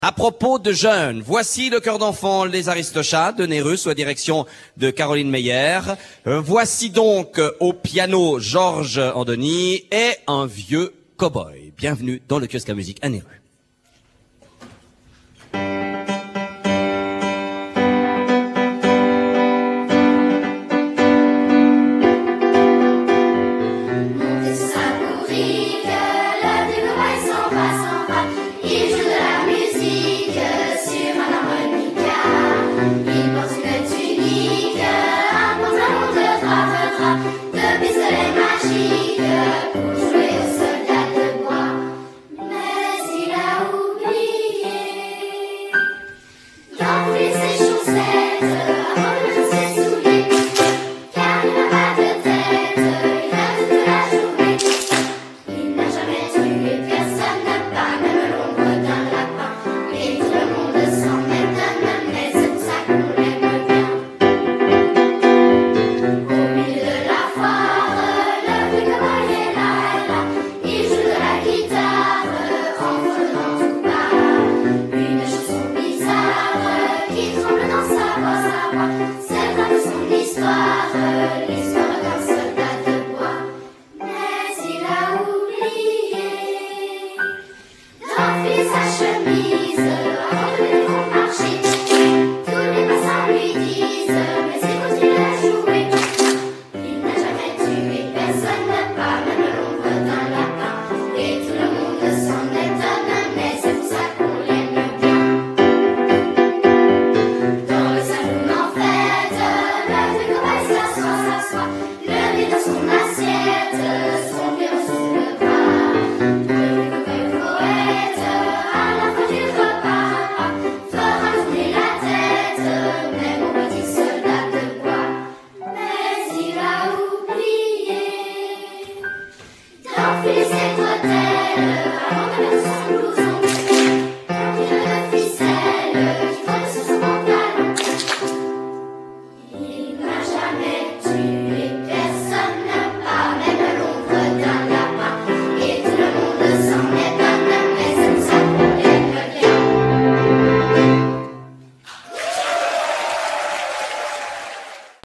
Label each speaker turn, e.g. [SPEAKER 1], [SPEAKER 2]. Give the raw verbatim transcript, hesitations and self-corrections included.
[SPEAKER 1] À propos de jeunes, voici le chœur d'enfants Les Aristochats de Nérus sous la direction de Caroline Meyer. Euh, voici donc euh, au piano Georges Andoni et un vieux cow-boy. Bienvenue dans le kiosque à musique à Nérus.